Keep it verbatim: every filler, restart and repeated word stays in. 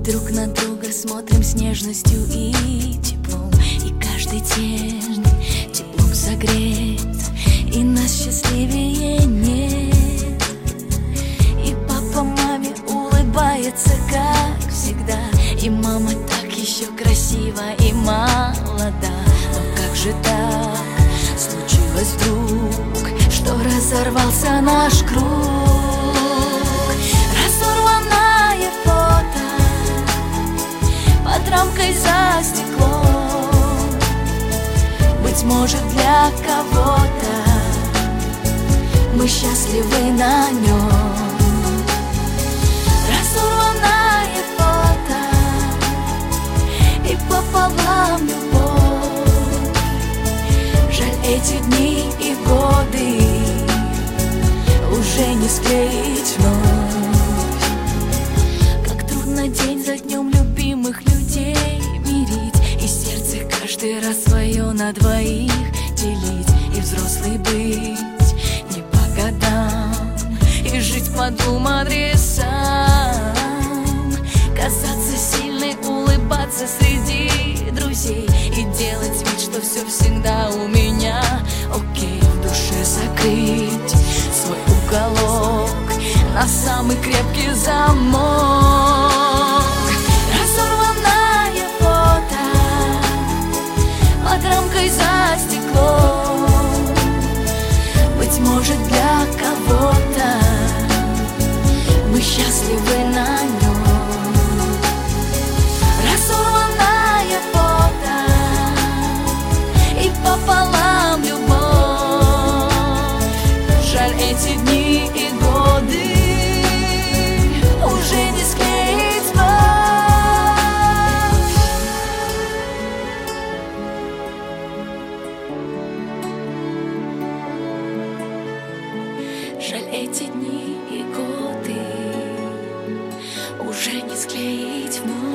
друг на друга смотрим с нежностью и теплом, и каждый день теплом согрет, и нас счастливее нет. И папа маме улыбается, как всегда, и мама так еще красива и молода. Но как же так случилось вдруг, что разорвался наш круг? Разорванное фото под рамкой за стеклом, быть может, для кого-то мы счастливы на нем. Разорванное фото и пополам любовь. Жаль, эти дни и годы уже не склеить вновь. Как трудно день за днем любимых людей мирить, и сердце каждый раз свое на двоих делить, и взрослый быть не по годам, и жить по двум адресам, казаться сильной, улыбаться среди друзей и делать вид, что все всегда у меня окей. В душе закрыть свой уголок на самый крепкий замок. Разорванное фото под рамкой за стеклом, быть может, для кого-то мы счастливы на нем. Разорванное фото и пополам любовь. Жаль, эти дни и годы уже не склеить вновь. Жаль, эти дни и годы уже не склеить вновь.